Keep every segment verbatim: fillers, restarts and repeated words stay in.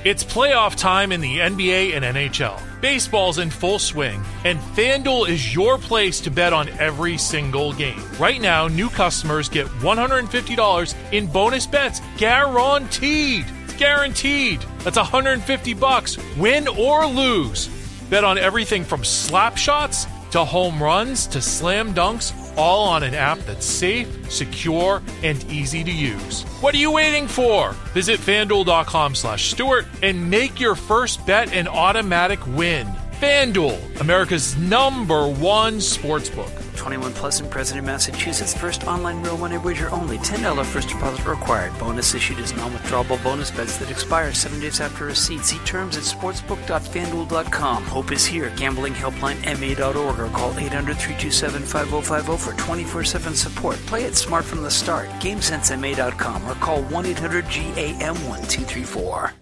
It's playoff time in the N B A and N H L. Baseball's in full swing, and FanDuel is your place to bet on every single game. Right now, new customers get one hundred fifty dollars in bonus bets guaranteed. It's guaranteed. That's one hundred fifty bucks, win or lose. Bet on everything from slap shots to home runs to slam dunks, all on an app that's safe, secure, and easy to use. What are you waiting for? Visit FanDuel.com slash Stewart and make your first bet an automatic win. FanDuel, America's number one sportsbook. twenty-one plus and present in Massachusetts. First online real money wager only. ten dollars first deposit required. Bonus issued as non-withdrawable bonus bets that expire seven days after receipt. See terms at sportsbook dot fan duel dot com. Hope is here. Gambling helpline M A dot org or call eight hundred, three two seven, five oh five oh for twenty-four seven support. Play it smart from the start. game sense M A dot com or call one eight hundred G A M one two three four.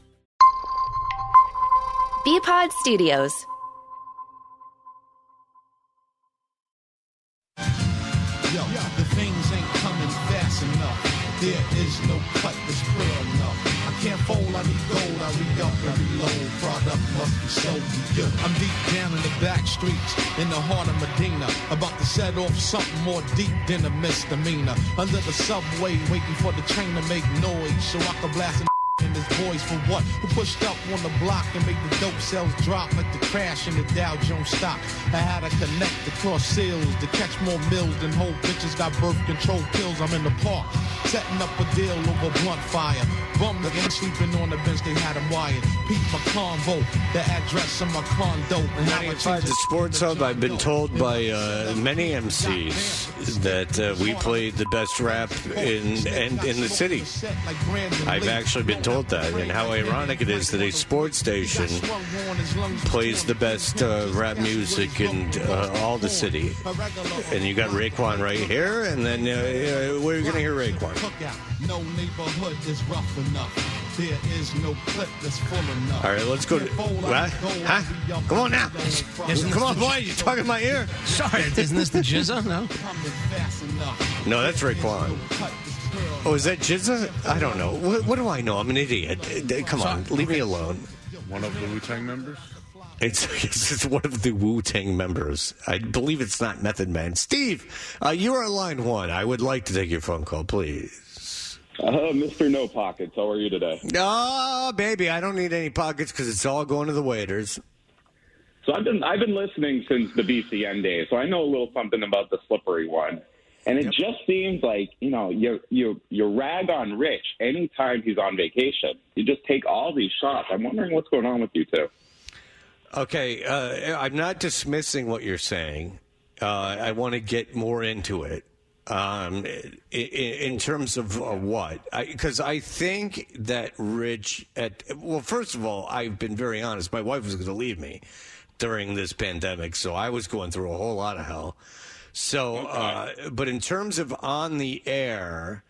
B-Pod Studios. Yo, the things ain't coming fast enough. There is no cut that's clear enough. I can't fold, I need gold. I re-up and reload. Product must be sold to you. I'm deep down in the back streets, in the heart of Medina. About to set off something more deep than a misdemeanor. Under the subway, waiting for the train to make noise so I can blast in his voice for what? Who pushed up on the block and made the dope sales drop like the crash in the Dow Jones stock? I had to connect across sales to catch more mills than whole bitches got birth control pills. I'm in the park, setting up a deal over blunt fire. Bum again sleeping on the bench, they had him wired. Peep my convo, the address of my condo. ninety-five The Sports Hub, I've been told by uh, many M Cs that uh, we play the best rap in, in, in the city. I've actually been told that, and how ironic it is that a sports station plays the best uh, rap music in uh, all the city. And you got Raekwon right here, and then uh, we're going to hear Raekwon. No neighborhood is rough enough. There is no clip that's full enough. All right, let's go to what? Huh? Come on now. Isn't Come on, boy. You talking in my ear? Sorry, isn't this the Jizza? No. No, that's Raekwon. Oh, is that Jizza? I don't know. What, what do I know? I'm an idiot. Come on, leave me alone. One of the Wu-Tang members? It's, it's, it's one of the Wu-Tang members. I believe it's not Method Man. Steve, uh, you're on line one. I would like to take your phone call, please. Uh, Mister No Pockets, how are you today? Oh, baby, I don't need any pockets because it's all going to the waiters. So I've been I've been listening since the B C N days, so I know a little something about the slippery one. And it yep. just seems like, you know, you you you rag on Rich anytime he's on vacation. You just take all these shots. I'm wondering what's going on with you two. Okay, uh, I'm not dismissing what you're saying. Uh, I want to get more into it. Um, in, in terms of uh, what? Because I, I think that Rich, at well, first of all, I've been very honest. My wife was going to leave me during this pandemic, so I was going through a whole lot of hell. So, uh, but in terms of on the air,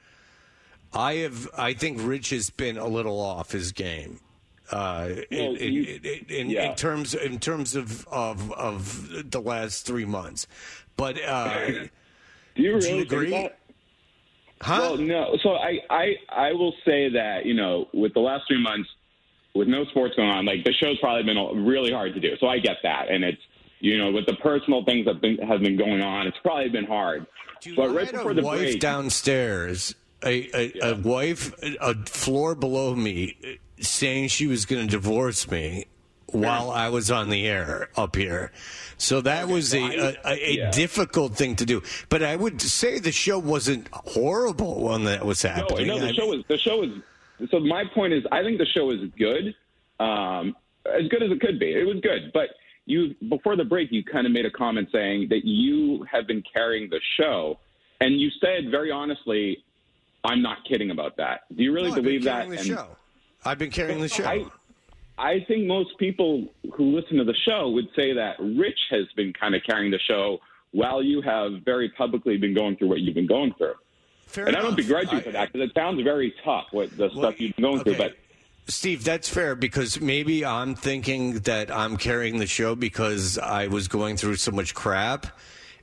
I have, I think Rich has been a little off his game. Uh, in, in, in, in, yeah. in terms, in terms of, of, of the last three months. But, uh, do you really do you agree? think that? Huh? Well, no. So I, I, I will say that, you know, with the last three months, with no sports going on, like the show's probably been really hard to do. So I get that. And it's, you know, with the personal things that been, have been going on, it's probably been hard. Dude, but I right had before a the wife break, downstairs, a, a, yeah. a wife, a floor below me, saying she was going to divorce me while I was on the air up here. So that okay, was so a, I, a, a yeah. difficult thing to do. But I would say the show wasn't horrible when that was happening. No, no, the show was. The show was. So my point is, I think the show is good, um, as good as it could be. It was good, but. You before the break, you kind of made a comment saying that you have been carrying the show, and you said very honestly, "I'm not kidding about that." Do you really no, believe I've been that? The and, show. I've been carrying the show. I, I think most people who listen to the show would say that Rich has been kind of carrying the show while you have very publicly been going through what you've been going through. Fair and enough. I don't begrudge you I, for that because it sounds very tough what the well, stuff you've been going okay. through, but. Steve, that's fair because maybe I'm thinking that I'm carrying the show because I was going through so much crap.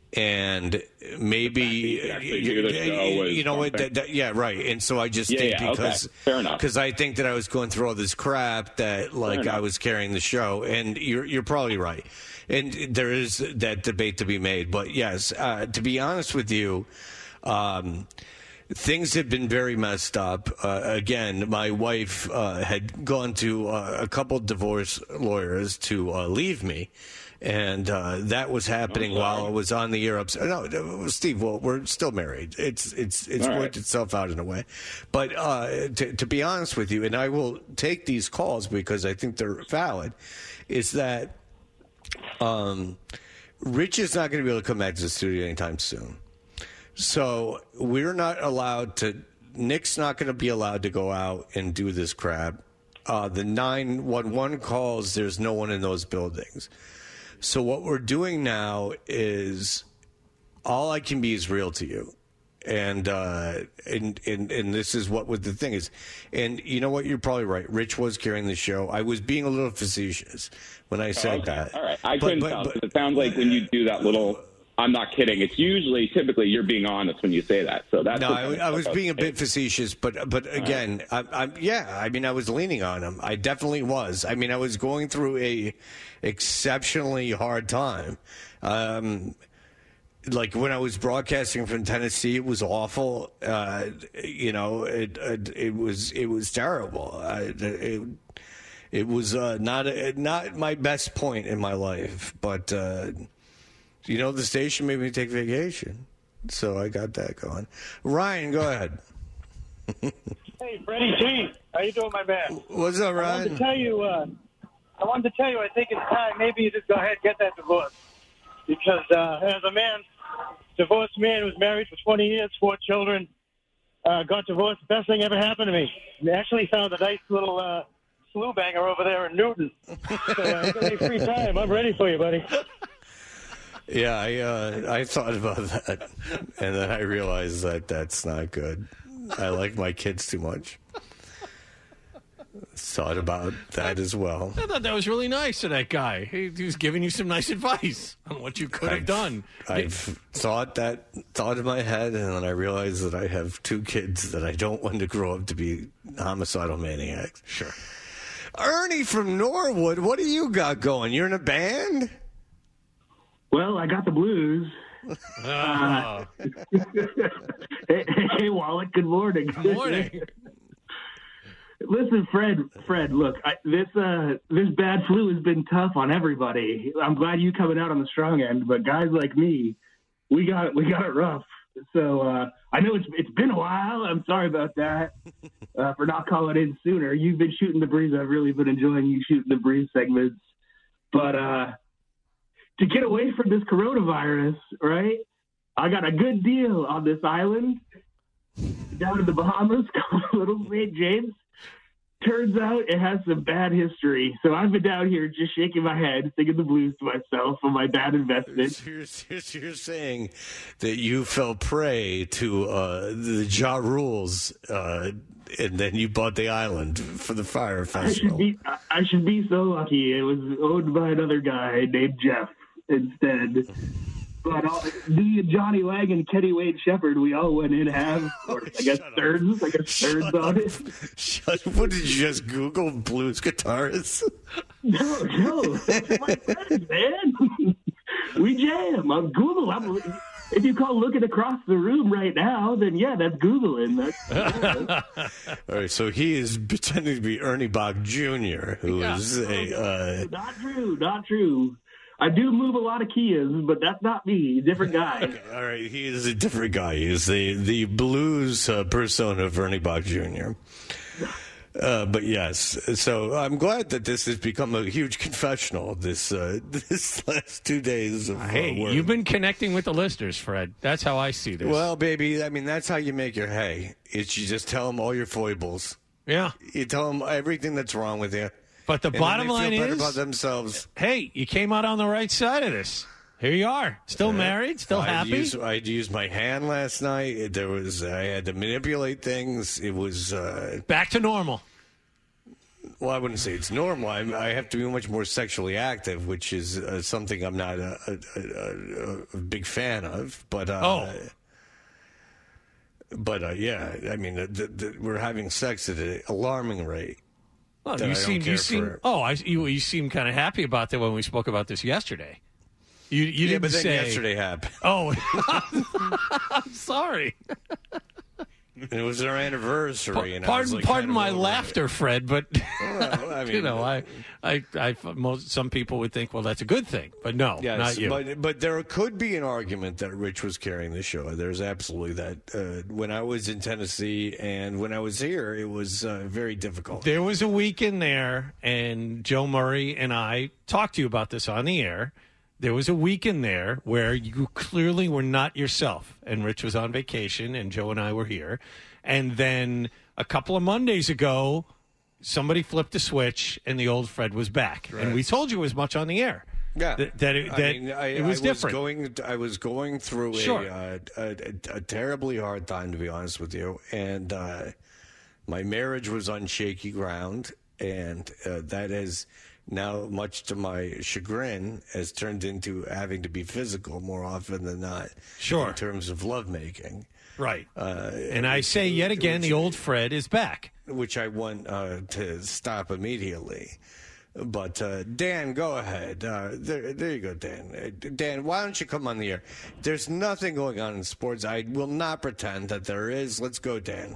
And maybe You actually knew the show was you know what? perfect. That, that, yeah, right. And so I just Yeah, think yeah, okay. because Fair enough. because I think that I was going through all this crap that like enough. I was carrying the show, and you're you're probably right. And there is that debate to be made, but yes, uh, to be honest with you. Um, Things have been very messed up. Uh, again, my wife uh, had gone to uh, a couple divorce lawyers to uh, leave me, and uh, that was happening Oh, while sorry. I was on the air. Ups- no, no, Steve, well, we're still married. It's it's it's All right. worked itself out in a way. But uh, to, to be honest with you, and I will take these calls because I think they're valid, is that um, Rich is not going to be able to come back to the studio anytime soon. So we're not allowed to. Nick's not going to be allowed to go out and do this crap. Uh, the nine one one calls, there's no one in those buildings. So what we're doing now is all I can be is real to you. And, uh, and and and this is what what the thing is. And you know what? You're probably right. Rich was carrying the show. I was being a little facetious when I said Okay. that. All right. I But- couldn't but- tell. but- 'Cause it sounds like when you do that little, I'm not kidding. It's usually, typically, you're being honest when you say that. So that's No, the I, kind of I was stuff being a was- bit facetious, but but again, I'm, I'm yeah. I mean, I was leaning on him. I definitely was. I mean, I was going through a exceptionally hard time. Um, like when I was broadcasting from Tennessee, it was awful. Uh, you know, it, it it was it was terrible. I, it it was uh, not a, not my best point in my life, but. Uh, You know, the station made me take vacation, so I got that going. Ryan, go ahead. Hey, Freddie G, how you doing, my man? What's up, I wanted to Ryan? tell you, uh, I wanted to tell you, I think it's time maybe you just go ahead and get that divorce. Because uh, as a man, divorced man who was married for twenty years, four children, uh, got divorced, the best thing ever happened to me. We actually found a nice little uh, slew banger over there in Newton. So uh, I got any free time. I'm ready for you, buddy. Yeah, I uh, I thought about that, and then I realized that that's not good. I like my kids too much. Thought about that as well. I thought that was really nice of that guy. He, he was giving you some nice advice on what you could have I've- done. I've thought that thought in my head, and then I realized that I have two kids that I don't want to grow up to be homicidal maniacs. Sure. Ernie from Norwood, what do you got going? You're in a band? Well, I got the blues. Uh, hey, hey, Wallach, good morning. Good morning. Listen, Fred, Fred, look, I, this uh, this bad flu has been tough on everybody. I'm glad you coming out on the strong end, but guys like me, we got it, we got it rough. So uh, I know it's it's been a while. I'm sorry about that uh, for not calling in sooner. You've been shooting the breeze. I've really been enjoying you shooting the breeze segments, but. uh To get away from this coronavirus, right? I got a good deal on this island down in the Bahamas called Little Saint James. Turns out it has some bad history. So I've been down here just shaking my head, singing the blues to myself on my bad investment. So you're, so you're saying that you fell prey to uh, the Ja rules, uh, and then you bought the island for the fire I should festival. be I should be so lucky. It was owned by another guy named Jeff instead. But all, me and Johnny Lang and Kenny Wade Shepherd, we all went in half, or I guess Shut up. thirds, I guess Shut thirds on it. Shut, what did you just Google blues guitarists? No, no, those are my friends, man. We jam on Google. I'm, if you call looking across the room right now, then yeah, that's Googling. That's, All right, so he is pretending to be Ernie Bach Junior, who Yeah. is a. Uh, not true, not true. I do move a lot of Kias, but that's not me. Different guy. all right, he is a different guy. He is the the blues uh, persona of Ernie Bach Junior Uh, but yes, so I'm glad that this has become a huge confessional. This uh, this last two days of uh, Hey, work. you've been connecting with the listeners, Fred. That's how I see this. Well, baby, I mean that's how you make your hay. It's you just tell them all your foibles. yeah. You tell them everything that's wrong with you. But the And then bottom they line feel better is, about themselves. hey, you came out on the right side of this. Here you are, still married, still I'd happy. Used, I'd used my hand last night. There was I had to manipulate things. It was uh, Back to normal. Well, I wouldn't say it's normal. I, I have to be much more sexually active, which is uh, something I'm not a, a, a, a big fan of. But uh, Oh. But uh, yeah, I mean, the, the, we're having sex at an alarming rate. Well, that you I don't seem, care you seem, for. oh, I, you, you seem kind of happy about that when we spoke about this yesterday. You, you Yeah, didn't but then say yesterday happened. Oh, I'm sorry. And it was our anniversary. And I was Pardon, like pardon kind of my over it. laughter, Fred. But Well, I mean, you know, I, I, I, most some people would think, well, that's a good thing, but no, Yes, not you. But, but there could be an argument that Rich was carrying the show. There's absolutely that. Uh, when I was in Tennessee and when I was here, it was uh, very difficult. There was a week in there, and Joe Murray and I talked to you about this on the air. There was a week in there where you clearly were not yourself, and Rich was on vacation, and Joe and I were here. And then a couple of Mondays ago, somebody flipped a switch, and the old Fred was back. Right. And we told you as much on the air. Yeah, that, that, it, I that mean, I, it was I different. Was going, I was going through Sure. a, uh, a, a, a terribly hard time, to be honest with you, and uh, my marriage was on shaky ground, and uh, that has now, much to my chagrin, has turned into having to be physical more often than not. Sure. In terms of lovemaking. Right. Uh, and I say yet again, the old Fred is back. Which I want uh, to stop immediately. But uh, Dan, go ahead. Uh, there, there you go, Dan. Uh, Dan, why don't you come on the air? There's nothing going on in sports. I will not pretend that there is. Let's go, Dan.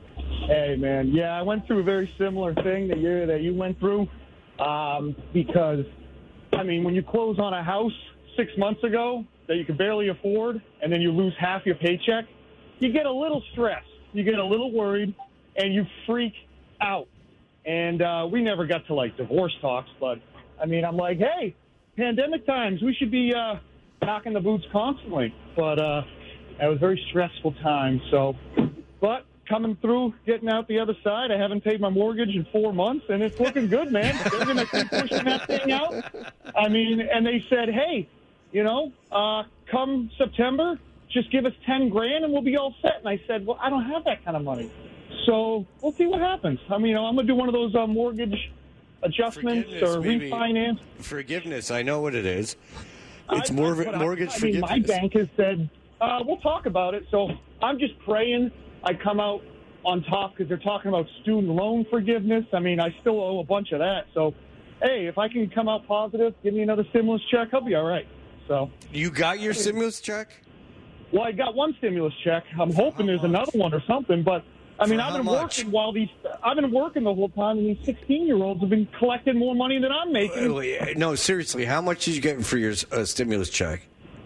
Hey, man. Yeah, I went through a very similar thing that you that you went through. Um, because, I mean, when you close on a house six months ago that you could barely afford, and then you lose half your paycheck, you get a little stressed, you get a little worried, and you freak out. And uh, we never got to, like, divorce talks, but, I mean, I'm like, hey, pandemic times, we should be uh, knocking the boots constantly. But uh, it was a very stressful time, so, but coming through, getting out the other side. I haven't paid my mortgage in four months, and it's looking good, man. They're going to keep pushing that thing out. I mean, and they said, hey, you know, uh, come September, just give us ten grand and we'll be all set. And I said, well, I don't have that kind of money. So we'll see what happens. I mean, you know, I'm going to do one of those uh, mortgage adjustments or maybe. refinance. Forgiveness, I know what it is. It's I- more but I- mortgage I mean, forgiveness. my bank has said, uh, we'll talk about it. So I'm just praying I come out on top because they're talking about student loan forgiveness. I mean, I still owe a bunch of that. So, hey, if I can come out positive, give me another stimulus check, I'll be all right. So you got your stimulus check? Well, I got one stimulus check. I'm hoping there's another one or something. But, I mean, For I've how been much? working while these – I've been working the whole time, and these sixteen-year-olds have been collecting more money than I'm making. Wait, No, seriously, how much did you get for your uh, stimulus check?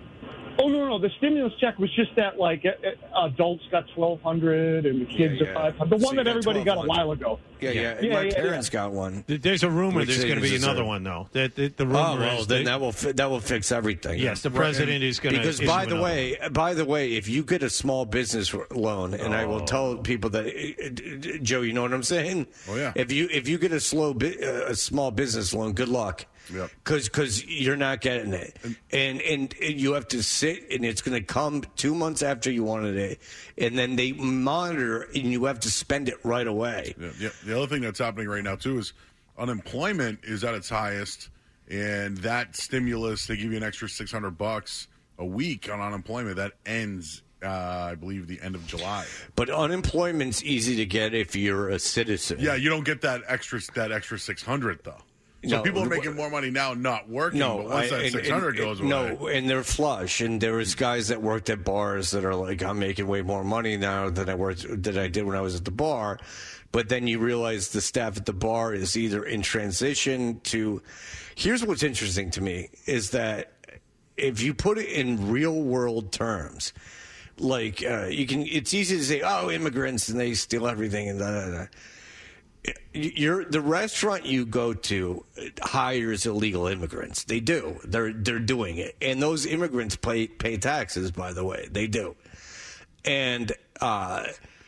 Oh, no, no, the stimulus check was just that, like, uh, uh, adults got twelve hundred and the kids Yeah, are yeah. five hundred. The So one you that got everybody got a twelve hundred. while ago. Yeah, yeah. Yeah, My yeah, parents yeah. got one. Th- There's a rumor Which there's they going to be deserve. another one, though. That the, the rumor Oh, well, is then that- that will fi- that will fix everything. Yes, the president is gonna Because issue by the another way, by the way, if you get a small business loan, and I will tell Oh. people that, uh, uh, Joe, you know what I'm saying? Oh, yeah. If you if you get a slow bi- uh, a small business loan, good luck. Yep. Because because you're not getting it, and, and and you have to sit, and it's going to come two months after you wanted it, and then they monitor, and you have to spend it right away. Yeah, yeah. The other thing that's happening right now, too, is unemployment is at its highest, and that stimulus, they give you an extra six hundred bucks a week on unemployment. That ends, uh, I believe, the end of July. But unemployment's easy to get if you're a citizen. Yeah, you don't get that extra that extra six hundred though. So No, people are the- making more money now not working, No, but once I- that and- six hundred and- goes away. No, and they're flush. And there was guys that worked at bars that are like, I'm making way more money now than I worked than I did when I was at the bar. But then you realize the staff at the bar is either in transition to. Here's what's interesting to me is that if you put it in real world terms, like uh, you can, it's easy to say, oh, immigrants and they steal everything and da da da. You're, the restaurant you go to hires illegal immigrants. They do. They're they're doing it, and those immigrants pay pay taxes. By the way, they do. And uh,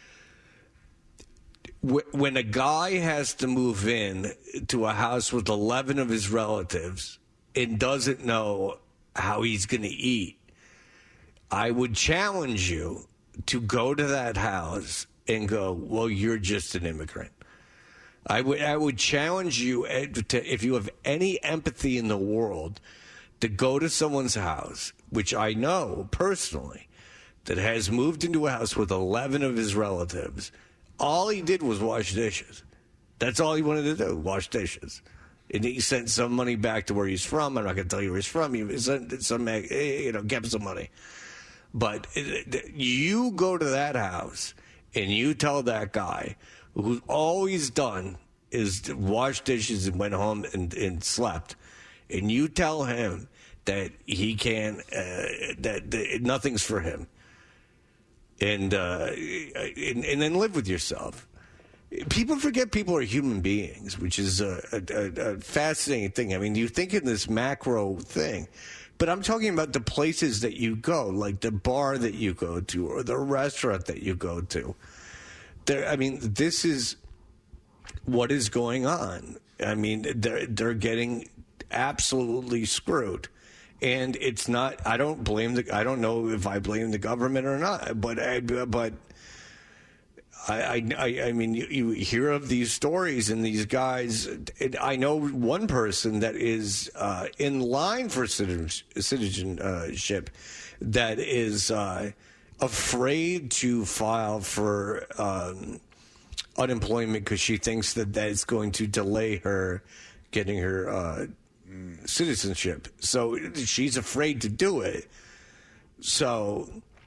w- when a guy has to move in to a house with eleven of his relatives and doesn't know how he's going to eat, I would challenge you to go to that house and go, "Well, you're just an immigrant." I would I would challenge you to, if you have any empathy in the world, to go to someone's house, which I know personally, that has moved into a house with eleven of his relatives. All he did was wash dishes. That's all he wanted to do, wash dishes. And he sent some money back to where he's from. I'm not going to tell you where he's from. He sent some, you know, kept some money. But you go to that house and you tell that guy who's always done is to wash dishes and went home and, and slept, and you tell him that he can't, uh, that, that nothing's for him, and, uh, and and then live with yourself. People forget people are human beings, which is a, a, a fascinating thing. I mean, you think in this macro thing, but I'm talking about the places that you go, like the bar that you go to or the restaurant that you go to. There, I mean, this is what is going on. I mean, they're they're getting absolutely screwed. And it's not, I don't blame the, I don't know if I blame the government or not, but I, but I, I, I mean, you, you hear of these stories and these guys. I know one person that is uh, in line for citizenship that is uh, afraid to file for um, unemployment because she thinks that that's going to delay her getting her uh citizenship. So she's afraid to do it. So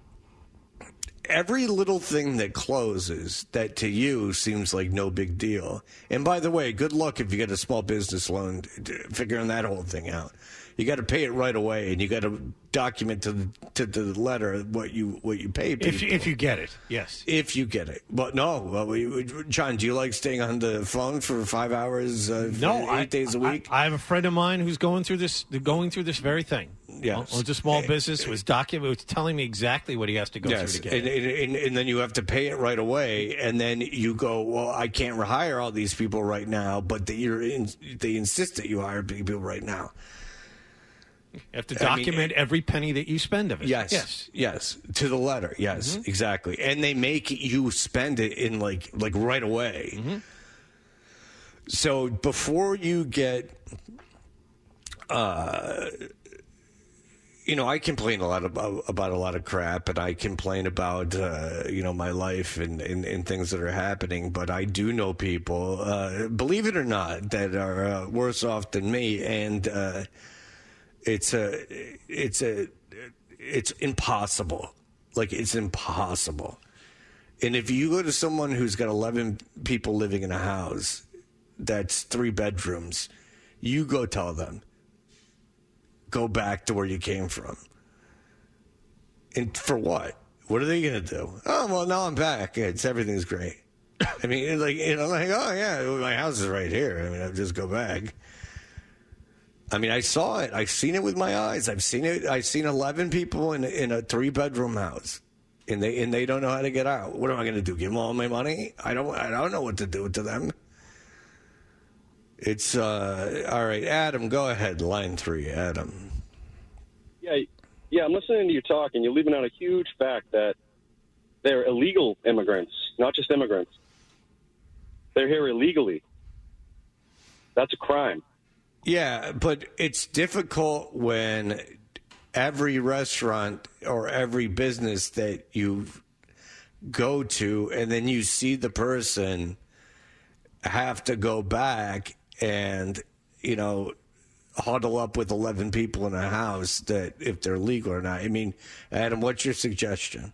every little thing that closes that to you seems like no big deal. And by the way, good luck if you get a small business loan figuring that whole thing out. You got to pay it right away, and you got to document to the, to the letter what you what you pay people. If you, if you get it, yes. If you get it, but no, well, we, John, do you like staying on the phone for five hours? Uh, no, eight I, days a week. I, I have a friend of mine who's going through this going through this very thing. Yes, owns a small business. Was document was telling me exactly what he has to go yes. through to get and, it. And, and, and then you have to pay it right away, and then you go, well, I can't hire all these people right now, but they, you're in, they insist that you hire people right now. You have to document I mean, every penny that you spend of it. Yes, yes, yes, to the letter. Yes, mm-hmm. Exactly. And they make you spend it in like like right away. Mm-hmm. So before you get, uh, you know, I complain a lot about about a lot of crap, and I complain about uh, you know my life and, and and things that are happening. But I do know people, uh, believe it or not, that are uh, worse off than me, and. Uh, It's a, it's a, it's impossible. Like, it's impossible. And if you go to someone who's got eleven people living in a house that's three bedrooms, you go tell them, go back to where you came from. And for what? What are they going to do? Oh, well, now I'm back. It's everything's great. I mean, it's like, you know, like, oh, yeah, my house is right here. I mean, I'll just go back. I mean, I saw it. I've seen it with my eyes. I've seen it. I've seen eleven people in in a three bedroom house, and they and they don't know how to get out. What am I going to do? Give them all my money? I don't. I don't know what to do to them. It's uh, all right. Adam, go ahead. Line three, Adam. Yeah, yeah. I'm listening to you talk, and you're leaving out a huge fact that they're illegal immigrants, not just immigrants. They're here illegally. That's a crime. Yeah, but it's difficult when every restaurant or every business that you go to and then you see the person have to go back and, you know, huddle up with eleven people in a house that if they're legal or not. I mean, Adam, what's your suggestion?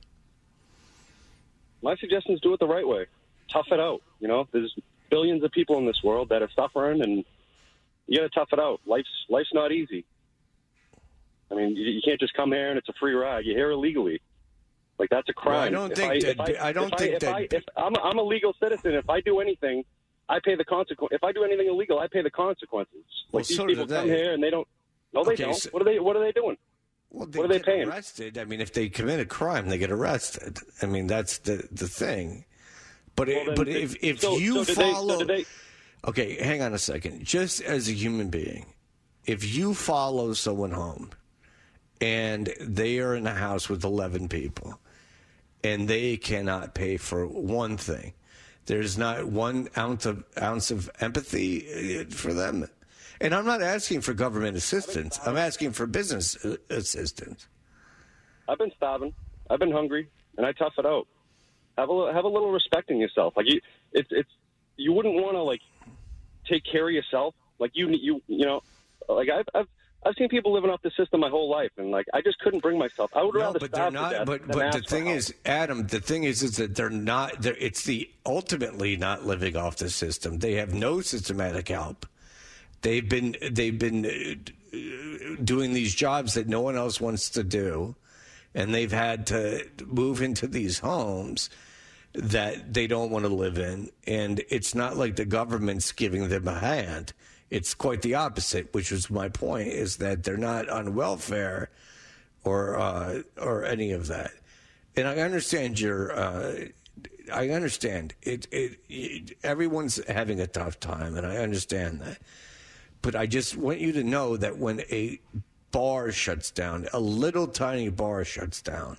My suggestion is do it the right way. Tough it out. You know, there's billions of people in this world that are suffering, and you got to tough it out. Life's life's not easy. I mean, you, you can't just come here and it's a free ride. You're here illegally. Like, that's a crime. Well, I don't if think I, that. I, I don't if think I, that. If I, if I'm, a, I'm a legal citizen. If I do anything, I pay the consequence. If I do anything illegal, I pay the consequences. Well, like, these so people do come they. here and they don't. No, they Okay, don't. so- what are they? What are they doing? Well, they what are they get paying? arrested. I mean, if they commit a crime, they get arrested. I mean, that's the the thing. But Well, it, then but they- if if so- you so did they- so follow, did they- okay, hang on a second. Just as a human being, if you follow someone home and they are in a house with eleven people and they cannot pay for one thing, There's not one ounce of ounce of empathy for them. And I'm not asking for government assistance. I'm asking for business assistance. I've been starving. I've been hungry, and I tough it out. Have a little, have a little respect in yourself. Like you, it's it's you wouldn't want to like take care of yourself. Like you you you know, like I've I've I've seen people living off the system my whole life, and like I just couldn't bring myself. I would no, rather but starve they're not. to death But than but ask the for thing help. is, Adam. The thing is, is that they're not. They're, it's the ultimately not living off the system. They have no systematic help. They've been they've been uh, doing these jobs that no one else wants to do, and they've had to move into these homes that they don't want to live in. And it's not like the government's giving them a hand. It's quite the opposite, which was my point, is that they're not on welfare or uh, or any of that. And I understand your. Uh, I understand it, it, it. Everyone's having a tough time, and I understand that. But I just want you to know that when a bar shuts down, a little tiny bar shuts down,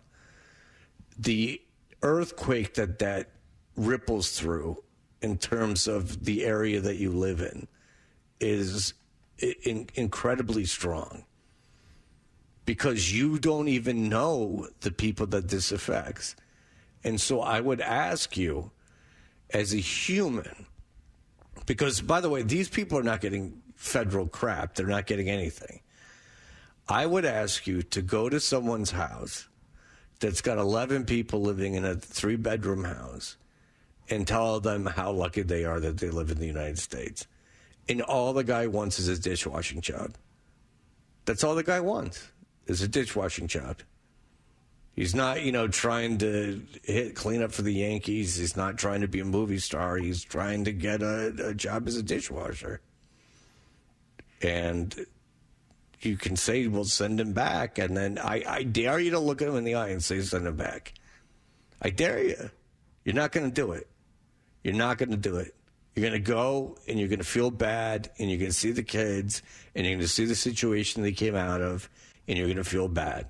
the earthquake that that ripples through in terms of the area that you live in is in, incredibly strong, because you don't even know the people that this affects. And so I would ask you, as a human, because, by the way, these people are not getting federal crap. They're not getting anything. I would ask you to go to someone's house that's got eleven people living in a three-bedroom house and tell them how lucky they are that they live in the United States. And all the guy wants is a dishwashing job. That's all the guy wants, is a dishwashing job. He's not, you know, trying to hit clean up for the Yankees. He's not trying to be a movie star. He's trying to get a, a job as a dishwasher. And you can say, well, send him back. And then I, I dare you to look him in the eye and say, send him back. I dare you. You're not going to do it. You're not going to do it. You're going to go and you're going to feel bad, and you're going to see the kids, and you're going to see the situation they came out of, and you're going to feel bad.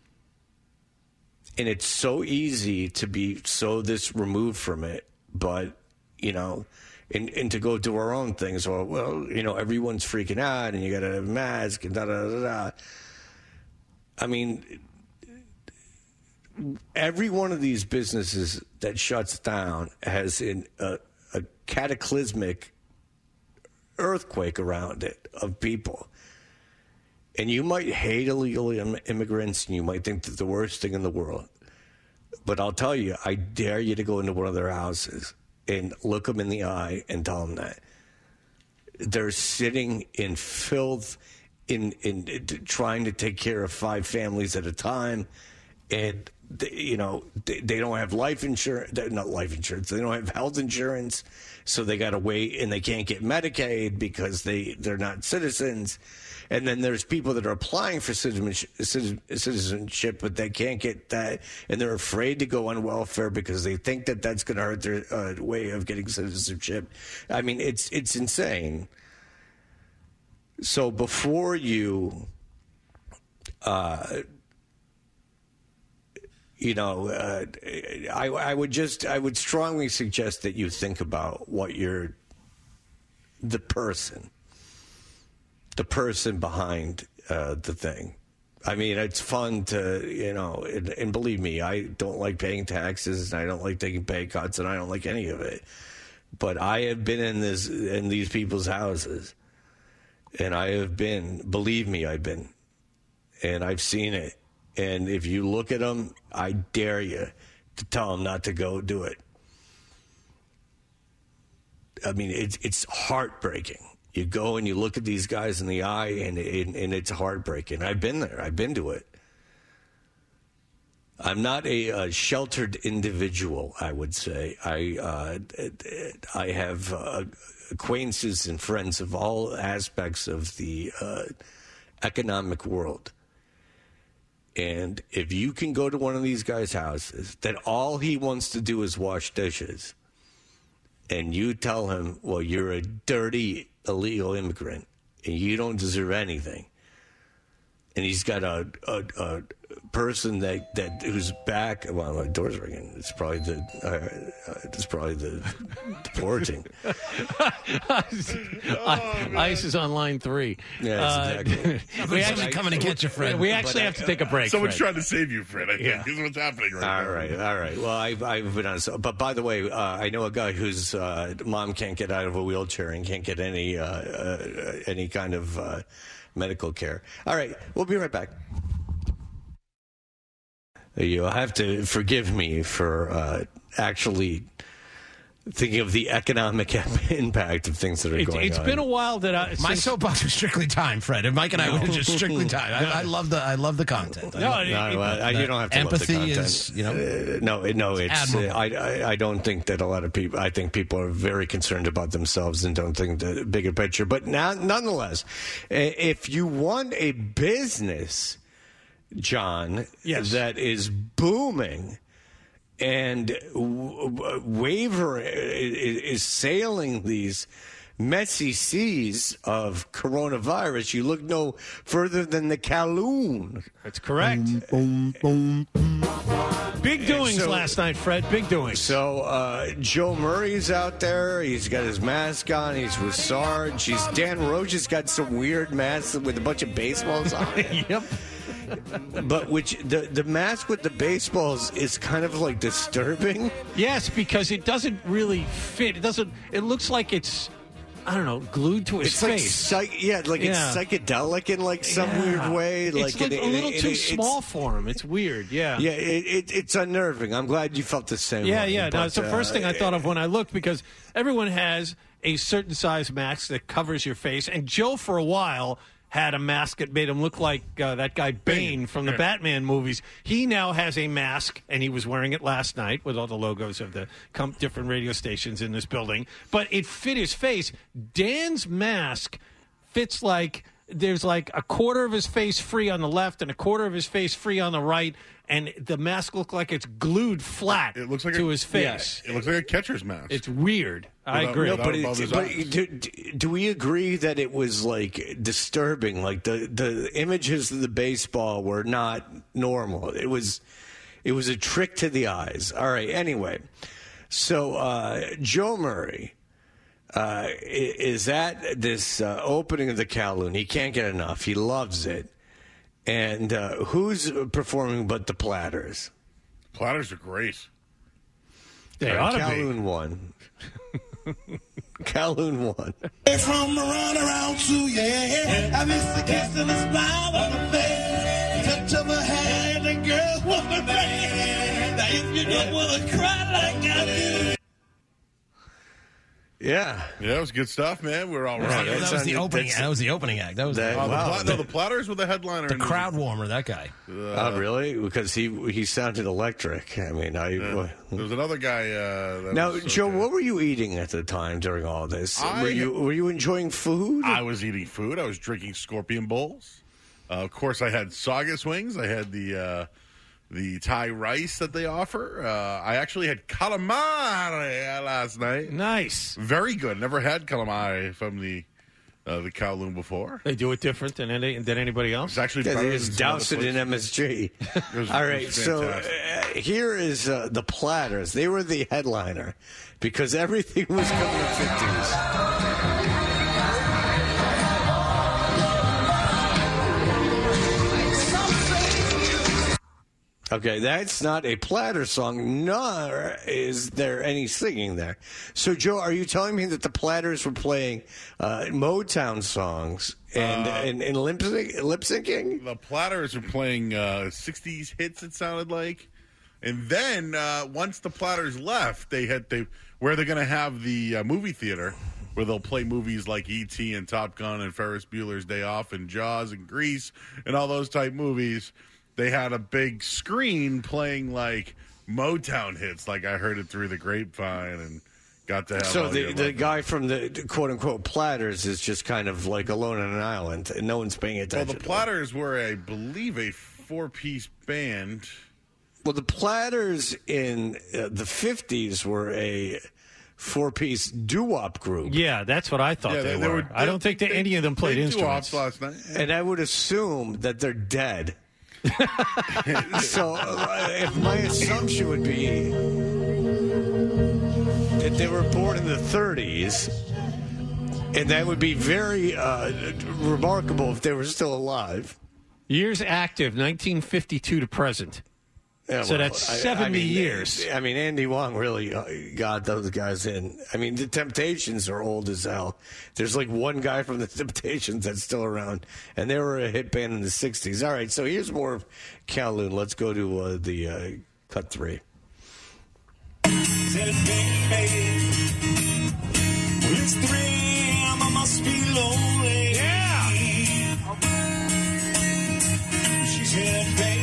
And it's so easy to be so this removed from it, but, you know, and, and to go do our own things. Or, well, you know, everyone's freaking out, and you got to have a mask, and da-da-da-da. I mean, every one of these businesses that shuts down has in a, a cataclysmic earthquake around it of people. And you might hate illegal im- immigrants, and you might think they're the worst thing in the world. But I'll tell you, I dare you to go into one of their houses and look them in the eye and tell them that. They're sitting in filth, in, in, in trying to take care of five families at a time. And, they, you know, they, they don't have life insurance, not life insurance, they don't have health insurance, so they got to wait, and they can't get Medicaid because they, they're not citizens. And then there's people that are applying for citizenship, but they can't get that, and they're afraid to go on welfare because they think that that's going to hurt their uh, way of getting citizenship. I mean, it's it's insane. So before you, uh, you know, uh, I, I would just, I would strongly suggest that you think about what you're, the person. the person behind uh, the thing. I mean, it's fun to, you know, and, and believe me, I don't like paying taxes, and I don't like taking pay cuts, and I don't like any of it. But I have been in this, in these people's houses, and I have been, believe me, I've been, and I've seen it. And if you look at them, I dare you to tell them not to go do it. I mean, it's it's heartbreaking. You go and you look at these guys in the eye, and, and and it's heartbreaking. I've been there. I've been to it. I'm not a, a sheltered individual, I would say. I uh, I have uh, acquaintances and friends of all aspects of the uh, economic world. And if you can go to one of these guys' houses that all he wants to do is wash dishes, and you tell him, well, you're a dirty illegal immigrant and you don't deserve anything, and he's got a, a, a person that, that who's back. Well, my door's ringing. It's probably the uh, uh, it's probably the porting. oh, Ice is on line three. Yeah, uh, exactly. we actually coming to get you, Fred. We actually have to take a break. Someone's Fred. trying to save you, Fred. I think Yeah. is what's happening right now. All right, all right. Well, I've, I've been on. But by the way, uh, I know a guy whose uh, mom can't get out of a wheelchair and can't get any uh, uh, any kind of uh, medical care. All right, we'll be right back. You'll have to forgive me for uh, actually thinking of the economic impact of things that are It, going it's on. been a while that I. My since- soapbox was strictly time, Fred. And Mike and I No. were just strictly time. I, I love the I love the content. I No, love- it- No, well, I- you don't have to empathy love the content. is, you know, Uh, no, it- no, it's. Uh, admirable. I, I, I don't think that a lot of people. I think people are very concerned about themselves and don't think the bigger picture. But now, nonetheless, i- if you want a business, John, Yes. that is booming. And w- w- Waver is, is sailing these messy seas of coronavirus. You look no further than the Kowloon. That's correct. Big doings so- last night, Fred. Big doings. So uh, Joe Murray's out there. He's got his mask on. He's with Sarge. He's Dan Roach has got some weird mask with a bunch of baseballs on it. Yep. But which the the mask with the baseballs is kind of like disturbing. Yes, because it doesn't really fit. It doesn't. It looks like it's, I don't know, glued to his It's like face. psych, yeah, like Yeah. it's psychedelic in like some Yeah. weird way. Like it's like it- a little it- too it- small it's- for him. It's weird. Yeah. Yeah, it, it, it's unnerving. I'm glad you felt the same Yeah, way. yeah. No, but, it's the first uh, thing I thought of when I looked, because everyone has a certain size mask that covers your face, and Joe for a while had a mask that made him look like uh, that guy Bane from the Yeah. Batman movies. He now has a mask, and he was wearing it last night with all the logos of the com- different radio stations in this building. But it fit his face. Dan's mask fits like there's like a quarter of his face free on the left and a quarter of his face free on the right, and the mask looked like it's glued flat It looks like to a, his face. It looks like a catcher's mask. It's weird. I Without- agree. No, without but, above it, his but eyes. do, do we agree that it was like disturbing? Like the, the images of the baseball were not normal. It was it was a trick to the eyes. All right. Anyway, so uh, Joe Murray uh, i- is at this uh, opening of the Kowloon. He can't get enough. He loves it. And uh, who's performing but the Platters? Platters are great. They All ought right, to be. Kowloon won. Kowloon won. From around around to yeah, I miss the kiss and the smile on the face, touch of a hand and girls want to rain. Now if you don't want to cry like I do. Yeah. Yeah, that was good stuff, man. We're all That was, right. the, that was the opening. That was the opening act. That was That- the, Oh, the, Wow. pla- no, the Platters were the headliner. the in crowd warmer. That guy. Oh, really? Because he he sounded electric. I mean, I. Yeah. There was another guy. Uh, that Now, was Joe, okay. what were you eating at the time during all this? I- were you were you enjoying food? I was eating food. I was drinking Scorpion Bowls. Uh, of course, I had Saugus wings. I had the uh, the Thai rice that they offer. Uh, I actually had calamari last night. Nice. Very good. Never had calamari from the uh, the Kowloon before. They do it different than any, than anybody else. It's actually Yeah, better they than just some other doused it in places. M S G. was- All it right, was so uh, fantastic. here is uh, the Platters. They were the headliner because everything was coming to fifties. Okay, that's not a Platter song, nor is there any singing there. So, Joe, are you telling me that the Platters were playing uh, Motown songs and, Uh, and, and lip, sync, lip syncing? The Platters are playing uh, sixties hits. It sounded like, and then uh, once the Platters left, they had they where they're going to have the uh, movie theater where they'll play movies like E T and Top Gun and Ferris Bueller's Day Off and Jaws and Grease and all those type movies. They had a big screen playing like Motown hits, like I heard it through the grapevine and got to have. So all the, the, the guy from the quote unquote Platters is just kind of like alone on an island, and no one's paying Well, attention. the to him. Platters were, I believe, a four-piece band. Well, the Platters in uh, the fifties were a four-piece doo-wop group, Yeah, that's what I thought Yeah, they, they- they were. were- I don't think that they- any of them played they instruments. doo-wops last night. and I would assume that they're dead. So uh, if my assumption would be that they were born in the thirties, and that would be very uh, remarkable if they were still alive. Years active, nineteen fifty-two to present. Yeah, so well, that's I- seventy I mean, years. I mean, Andy Wong really uh, got those guys in. I mean, the Temptations are old as hell. There's like one guy from the Temptations that's still around, and they were a hit band in the sixties. All right, so here's more of Kowloon. Let's go to uh, the uh, cut three. Said, baby, it's three a.m. I must be lonely. Yeah. She said, baby.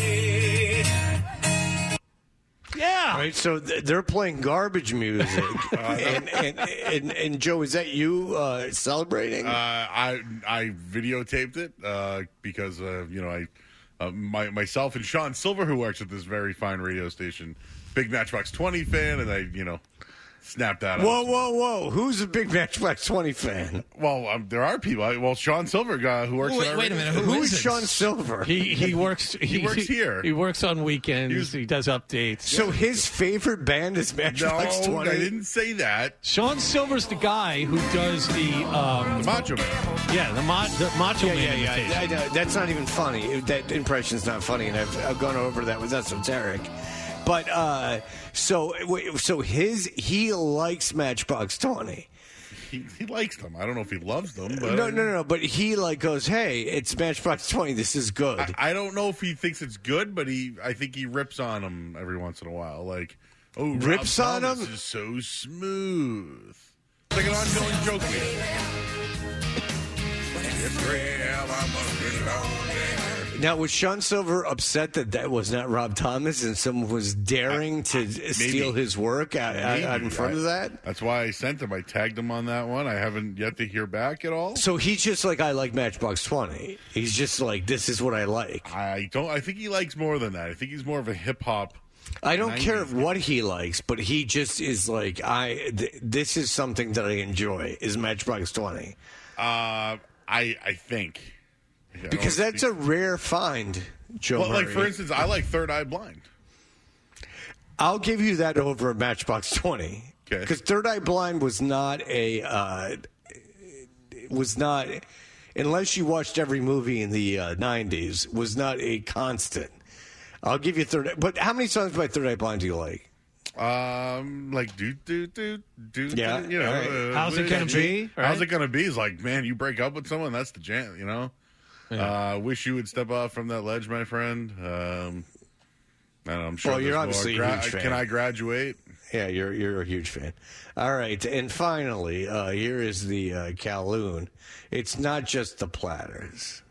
Yeah. All right, so th- they're playing garbage music. and, and, and, and, Joe, is that you uh, celebrating? Uh, I I videotaped it uh, because, uh, you know, I uh, my myself and Sean Silver, who works at this very fine radio station, big Matchbox twenty fan, and I, you know, snapped that up. Whoa, whoa, whoa. Who's a big Matchbox twenty fan? Well, um, there are people. I, well, Sean Silver, guy who works Wait- at our wait a radio minute, who Who is is it? Sean Silver? He he works he, He works here. He works on weekends. He was- he does updates. So his favorite band is No, Matchbox twenty? I didn't say that. Sean Silver's the guy who does the um, The Macho Man. yeah the, ma- the Macho Yeah, Man yeah, yeah. imitation. I know. That's not even funny. That impression's not funny, and I've, I've gone over that with Esoteric. But uh, so, wait, so his he likes Matchbox twenty. He, he likes them. I don't know if he loves them, but No, no, no, no. But he like goes, "Hey, it's Matchbox twenty. This is good." I, I don't know if he thinks it's good, but he I think he rips on them every once in a while. Like, oh, Rips Rob on Thomas 'em? is so smooth. It's like an ongoing joke. It's real, I must be lonely. Now, was Sean Silver upset that that was not Rob Thomas and someone was daring to steal his work out, out, out in front I- of that? That's why I sent him. I tagged him on that one. I haven't yet to hear back at all. So he's just like, I like Matchbox twenty. He's just like, this is what I like. I don't. I think he likes more than that. I think he's more of a hip hop. I don't nineties care what he likes, but he just is like, I. Th- this is something that I enjoy. Is Matchbox twenty? Uh, I I think Yeah, I Because don't that's a rare find, Joe. Well, like Murray. for instance, I like Third Eye Blind. I'll give you that over Matchbox twenty. Okay. Because Third Eye Blind was not a uh, was not unless you watched every movie in the uh, nineties was not a constant. I'll give you Third. But how many songs by Third Eye Blind do you like? Um, like do do do do. Yeah, do, you know. all right. uh, How's it gonna be? How's Right? it gonna be? Is like, man, you break up with someone, that's the jam. You know. Uh, wish you would step off from that ledge, my friend. Um, I don't know, I'm sure. Well, you're there's obviously more. a huge fan. Can I graduate? Yeah, you're you're a huge fan. All right, and finally, uh, here is the uh, Kowloon. It's not just the Platters.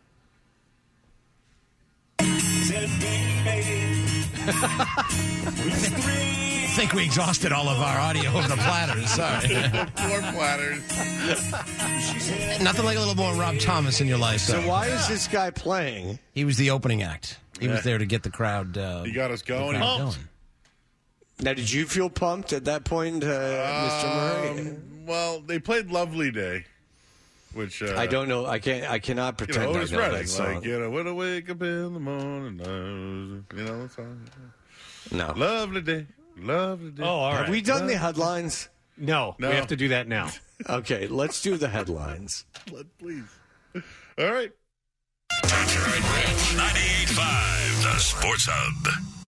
I think we exhausted all of our audio of the Platters. Sorry. Poor Platters. Nothing like a little more Rob Thomas in your life. So though. why is this guy playing? He was the opening act. He Yeah. was there to get the crowd. Uh, He got us going. the crowd Pumped. going. Now, did you feel pumped at that point, uh, Mister Murray? Um, well, they played "Lovely Day," which uh, I don't know. I can't. I cannot You pretend know, I Otis know Redding, that song. like you know, when I wake up in the morning, uh, you know, that song. No. Lovely day, lovely day. Oh, all Have right. we done the headlines? No, No. we have to do that now. Okay, let's do the headlines. Let- please. All right. ninety-eight point five, the Sports Hub.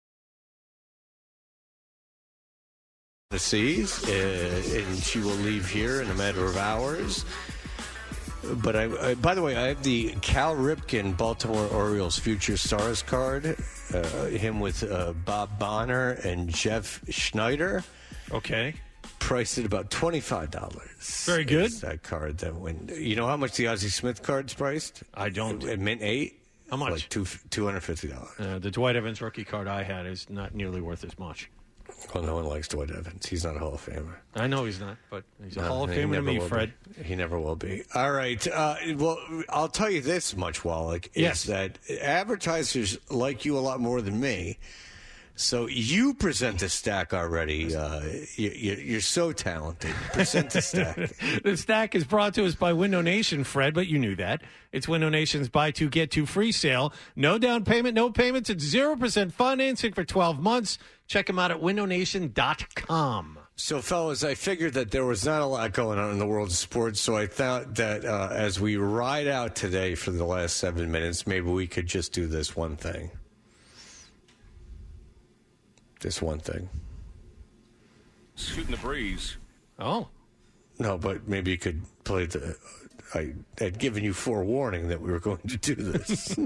The seas, uh, and she will leave here in a matter of hours. But I, I, by the way, I have the Cal Ripken Baltimore Orioles Future Stars card. Uh, him with uh, Bob Bonner and Jeff Schneider. Okay. Priced at about twenty-five dollars. Very good. It's that card that when you know how much the Ozzie Smith card's priced? I don't. At mint eight. How much? Like two two hundred fifty dollars. Uh, the Dwight Evans rookie card I had is not nearly worth as much. Well, no one likes Dwight Evans. He's not a Hall of Famer. I know he's not, but he's a No, Hall of he Famer to never me, will Fred. be. He never will be. All right. Uh, well, I'll tell you this much, Wallach, is Yes. that advertisers like you a lot more than me So you present a stack already. Uh, you, you, you're so talented. Present a stack. The stack is brought to us by Window Nation, Fred, but you knew that. It's Window Nation's buy two, get two free sale. No down payment, no payments. It's zero percent financing for twelve months. Check them out at window nation dot com. So, fellas, I figured that there was not a lot going on in the world of sports, so I thought that uh, as we ride out today for the last seven minutes, maybe we could just do this one thing. This one thing. Shooting the breeze. Oh. No, but maybe you could play the... I had given you forewarning that we were going to do this.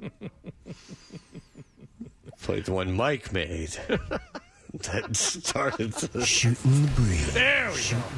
Play the one Mike made. That started to... Shooting the breeze. There we go.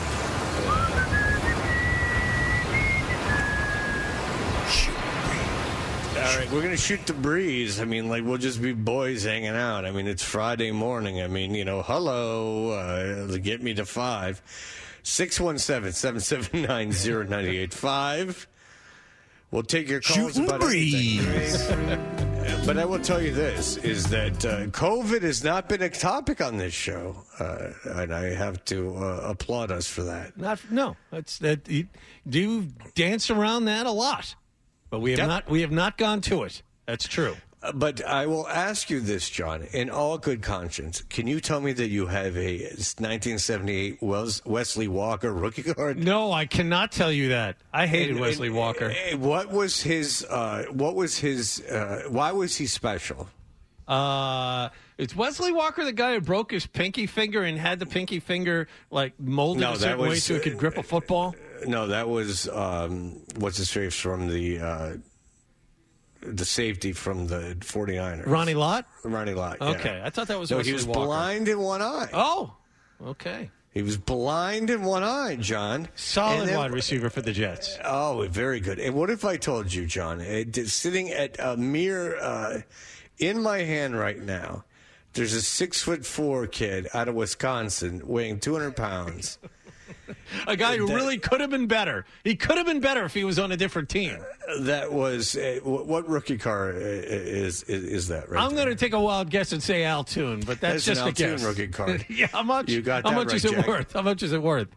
All right, we're going to shoot the breeze. I mean, like, we'll just be boys hanging out. I mean, it's Friday morning. I mean, you know, hello, uh, get me to five. six one seven, seven seven nine, zero nine eight five. We'll take your calls Shooting about breeze. everything. But I will tell you this, is that uh, COVID has not been a topic on this show. Uh, and I have to uh, applaud us for that. Not no. That's that. You do dance around that a lot, but we have Yep. not. We have not gone to it. That's true. Uh, But I will ask you this, John, in all good conscience, can you tell me that you have a nineteen seventy-eight Wes- Wesley Walker rookie card? No, I cannot tell you that. I hated And- Wesley and- Walker. and What was his? Uh, what was his? Uh, why was he special? Uh, it's Wesley Walker, the guy who broke his pinky finger and had the pinky finger like molded No, a that certain way was- so he could grip a football. No, that was um, what's his face from the uh, the safety from the 49ers. Ronnie Lott? Ronnie Lott. yeah. Okay, I thought that was No, Wesley he was Walker. blind in one eye. Oh, okay. He was blind in one eye, John. Solid And then- wide receiver for the Jets. Oh, very good. And what if I told you, John, it, sitting at a mere, uh, in my hand right now, there's a six foot four kid out of Wisconsin weighing two hundred pounds. A guy who That- really could have been better. He could have been better if he was on a different team. That was uh, what, what rookie car is is, is that? Right I'm going to take a wild guess and say Altoon, but that's, That's just an a guess. Altoon rookie card. Yeah, how much? You got how that much right, is it Jack. worth? How much is it worth?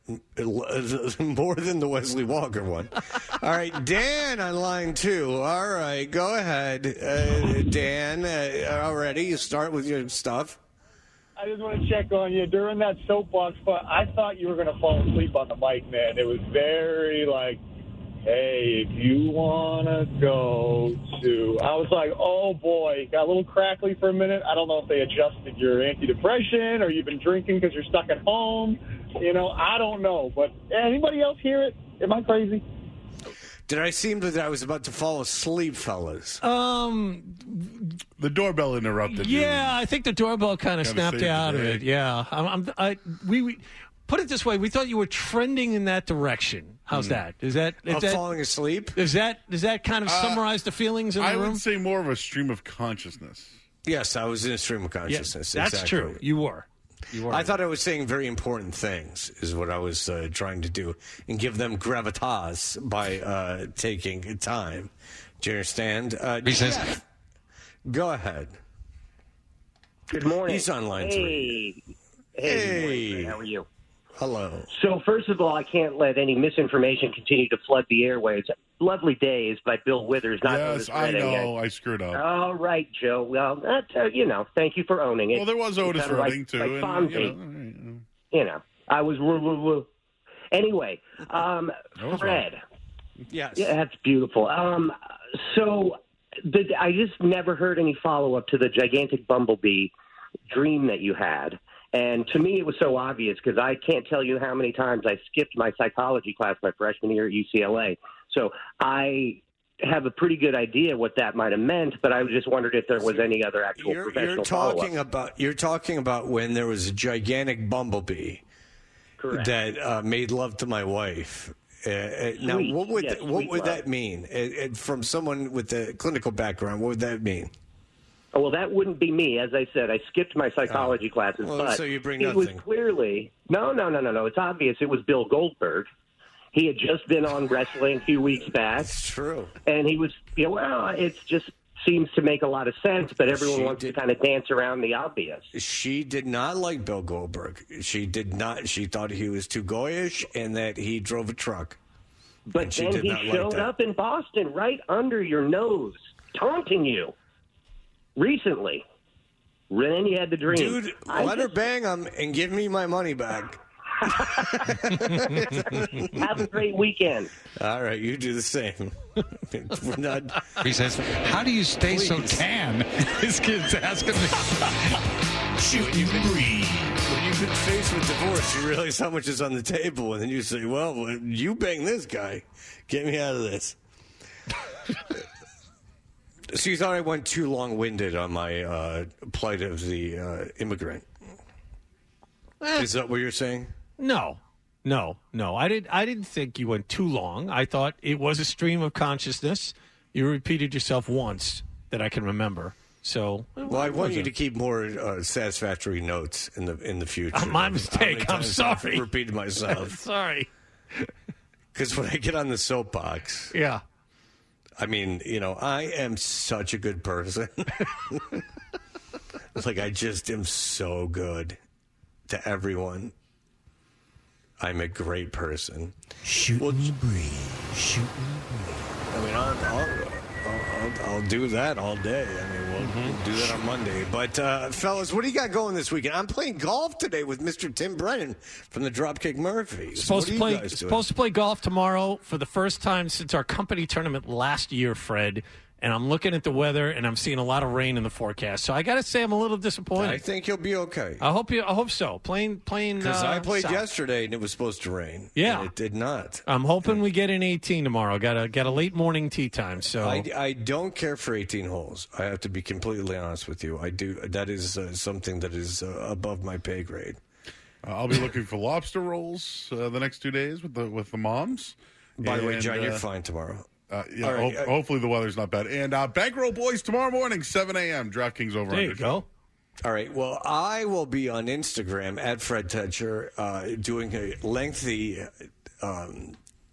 More than the Wesley Walker one. All right, Dan on line two. All right, go ahead, uh, Dan. Uh, already, you start with your stuff. I just want to check on you. During that soapbox, but I thought you were going to fall asleep on the mic, man. It was very like, hey, if you want to go to... I was like, oh, boy. Got a little crackly for a minute. I don't know if they adjusted your antidepressant or you've been drinking because you're stuck at home. You know, I don't know. But anybody else hear it? Am I crazy? Did I seem that I was about to fall asleep, fellas? Um, The doorbell interrupted you. yeah, I think the doorbell kind of Kinda snapped saved you the out of day. it. Yeah, I'm, I'm, I we, we put it this way: we thought you were trending in that direction. How's Hmm. that? Is that is Of that falling asleep? Is that does that kind of Uh, summarize the feelings in the I room? would say more of a stream of consciousness. Yes, I was in a stream of Yeah, consciousness. that's exactly. true. You were. You were. I thought I was saying very important things, is what I was uh, trying to do, and give them gravitas by uh, taking time. Do you understand? Uh, Jeff, go ahead. Good morning. He's on line hey. three. Hey. Hey. Good morning. How are you? Hello. So, first of all, I can't let any misinformation continue to flood the airwaves. Lovely Days by Bill Withers. Not Yes, Otis I Redding. know. I screwed up. All right, Joe. Well, that's, uh, you know, thank you for owning it. Well, there was You Otis sounded Redding, like, too. Like and, Fonzie. you know, You know, I was woo woo woo. Anyway, um, was Fred. Yes. Yeah, that's beautiful. Um, so the, I just never heard any follow up to the gigantic bumblebee dream that you had. And to me, it was so obvious because I can't tell you how many times I skipped my psychology class my freshman year at U C L A. So I have a pretty good idea what that might have meant, but I just wondered if there was any other actual You're, professional you're talking follow-up. about you're talking about when there was a gigantic bumblebee Correct. that uh, made love to my wife. Uh, uh, now, Sweet. what would Yes, what sweet would love. that mean? Uh, uh, from someone with a clinical background, what would that mean? Oh, well, that wouldn't be me. As I said, I skipped my psychology classes. Well, but so you bring it was nothing. clearly no, no, no, no, no. It's obvious. It was Bill Goldberg. He had just been on wrestling a few weeks back. It's true. And he was, you know, well, it's just seems to make a lot of sense, but everyone She wants did- to kind of dance around the obvious. She did not like Bill Goldberg. She did not. She thought he was too goyish and that he drove a truck. But And she then did he not like showed that. up in Boston right under your nose, taunting you recently. Then you had the dream. Dude, I let her just- bang him and give me my money back. Have a great weekend. All right, you do the same. We're not. He says, "How do you stay so tan?" His kid's asking me. Shoot, you've been when you've been faced with divorce, you realize how much is on the table, and then you say, "Well, you bang this guy, get me out of this." So you thought I went too long-winded on my uh, plight of the uh, immigrant? Eh. Is that what you're saying? No, no, no. I didn't. I didn't think you went too long. I thought it was a stream of consciousness. You repeated yourself once that I can remember. So, Well, I want you to keep more uh, satisfactory notes in the in the future. Uh, my How many mistake. I'm times I've sorry. repeated myself. Sorry. Because when I get on the soapbox, Yeah. I mean, you know, I am such a good person. Like, I just am so good to everyone. I'm a great person. Shoot me, breathe. Shoot me, breathe. I mean, I'll, I'll, I'll, I'll do that all day. I mean, we'll, we'll do that on Monday. But, uh, fellas, what do you got going this weekend? I'm playing golf today with Mister Tim Brennan from the Dropkick Murphys. Supposed what to are you play. guys doing? Supposed to play golf tomorrow for the first time since our company tournament last year, Fred. And I'm looking at the weather, and I'm seeing a lot of rain in the forecast. So I got to say, I'm a little disappointed. I think you'll be okay. I hope you. I hope so. Playing, playing. Because uh, I played south. yesterday, and it was supposed to rain. Yeah. And it did not. I'm hoping we get an eighteen tomorrow. Got a got a late morning tee time. So I, I don't care for eighteen holes. I have to be completely honest with you. I do. That is uh, something that is uh, above my pay grade. Uh, I'll be looking for lobster rolls uh, the next two days with the with the moms. By the way, And, John, you're uh, fine tomorrow. Uh, yeah, All right, ho- uh, hopefully the weather's not bad. And uh, Bankroll Boys tomorrow morning, seven a.m. DraftKings over. there you go. All right. Well, I will be on Instagram at Fred Tetcher uh, doing a lengthy um,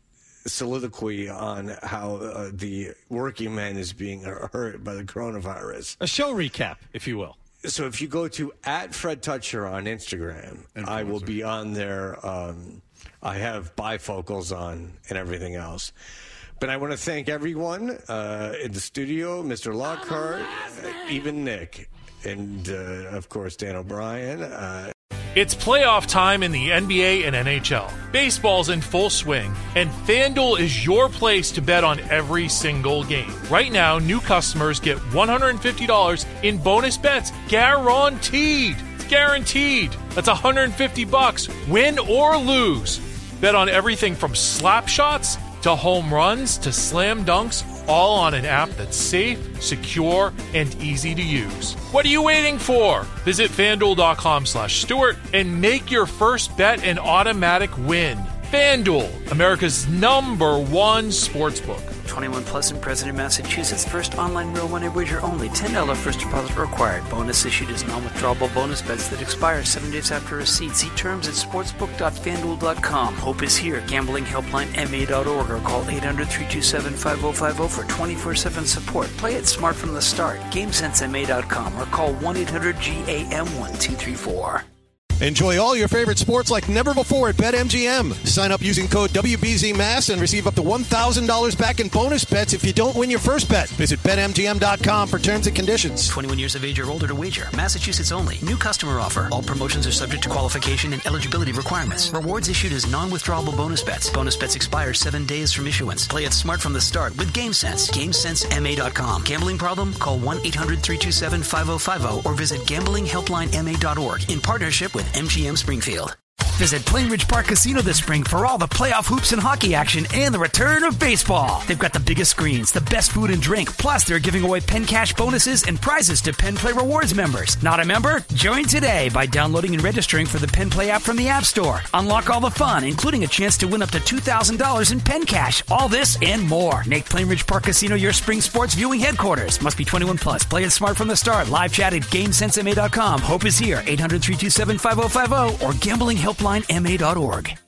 soliloquy on how uh, the working man is being hurt by the coronavirus. A show recap, if you will. So if you go to at Fred Toucher on Instagram, I will be on there. Um, I have bifocals on and everything else. But I want to thank everyone uh, in the studio, Mister Lockhart, uh, even Nick, and, uh, of course, Dan O'Brien. Uh, It's playoff time in the N B A and N H L. Baseball's in full swing, and FanDuel is your place to bet on every single game. Right now, new customers get one hundred fifty dollars in bonus bets guaranteed. It's guaranteed. That's one hundred fifty bucks, win or lose. Bet on everything from slap shots to home runs to slam dunks, all on an app that's safe, secure, and easy to use. What are you waiting for? Visit FanDuel.com slash Stewart and make your first bet an automatic win. FanDuel, America's number one sportsbook. twenty-one plus and present in Massachusetts. First online real money wager only. ten dollars first deposit required. Bonus issued as non-withdrawable bonus bets that expire seven days after receipt. See terms at sportsbook dot fanduel dot com. Hope is here. Gambling helpline M A dot org or call eight hundred, three two seven, five oh five oh for twenty-four seven support. Play it smart from the start. game sense M A dot com or call one eight hundred G A M one two three four. Enjoy all your favorite sports like never before at BetMGM. Sign up using code W B Z M A S and receive up to one thousand dollars back in bonus bets if you don't win your first bet. Visit Bet M G M dot com for terms and conditions. twenty-one years of age or older to wager. Massachusetts only. New customer offer. All promotions are subject to qualification and eligibility requirements. Rewards issued as non-withdrawable bonus bets. Bonus bets expire seven days from issuance. Play it smart from the start with GameSense. game sense M A dot com. Gambling problem? Call one eight hundred, three two seven, five oh five oh or visit gambling helpline M A dot org in partnership with M G M Springfield. Visit Plainridge Park Casino this spring for all the playoff hoops and hockey action and the return of baseball. They've got the biggest screens, the best food and drink, plus they're giving away Penn Cash bonuses and prizes to Penn Play Rewards members. Not a member? Join today by downloading and registering for the Penn Play app from the App Store. Unlock all the fun, including a chance to win up to two thousand dollars in Penn Cash. All this and more. Make Plainridge Park Casino your spring sports viewing headquarters. Must be twenty-one plus. Play it smart from the start. Live chat at game sense M A dot com. Hope is here. eight hundred, three two seven, five oh five oh or gambling helpline M A dot org.